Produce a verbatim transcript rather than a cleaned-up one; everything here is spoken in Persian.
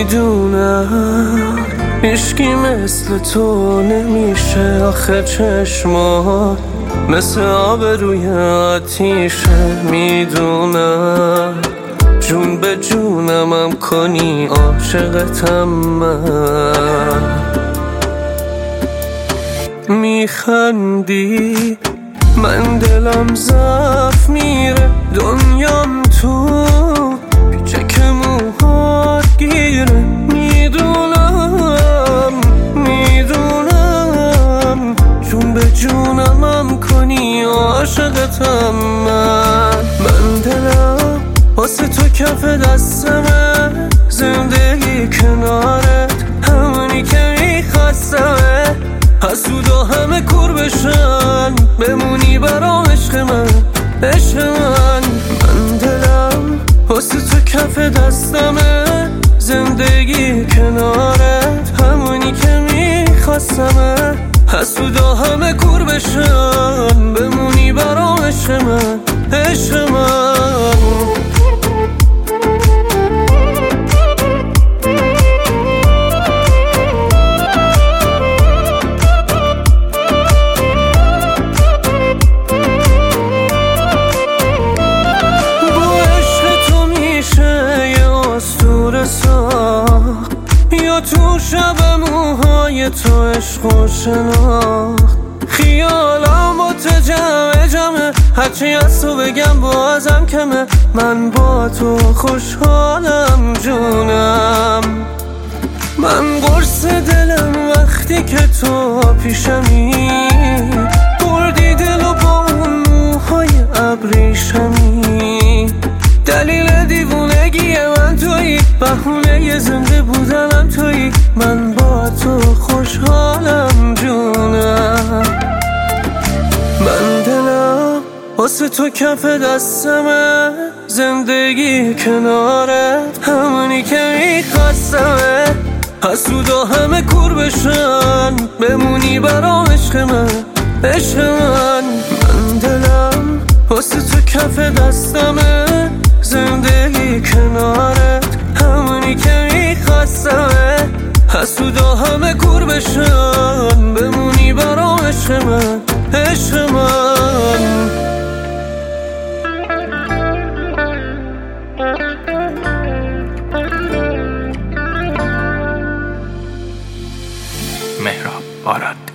میدونم هیچکی مثل تو نمیشه، آخه چشمات مثل آب روی آتیشه. میدونم جون به جونمم کنی، عاشقتم من. میخندی من دلم ضعف میره، دنیام تو پیچک موهات گیره. میدونم میدونم جون به جونمم کنی، عاشقتم من. من دلم واسه تو کف دستمه، زندگی کنارت همونی که میخواستمه. حسودا همه کور بشن، بمونی برام عشق من، عشق من. من دلم واسه تو کف دستمه، زندگی کنارت همونی که میخواستمه. حسودا همه کور بشن، بمونی برام عشق من، عشق من. یا تو شب موهای تو عشق و شناخت، خیالم با تو جمع جمعه، هرچی از تو بگم بازم کمه. من با تو خوشحالم جونم، من قرص دلم وقتی که تو پیشمی. بردی دل و با اون موهای ابریشمی، دلیل دیوونگی من تویی، بهونه زنده بودنم تویی. من با تو خوشحالم جونم، من دلم واسه تو کف دستمه، زندگی کنارت همونی که میخواستمه. حسودا همه کور بشن، بمونی برام عشق من، عشق من. من دلم واسه تو کف دستمه، زندگی کنارت همونی که میخواستمه. حسودا همه کور بشن، بمونی برام عشق من، عشق من. مهراب آراد.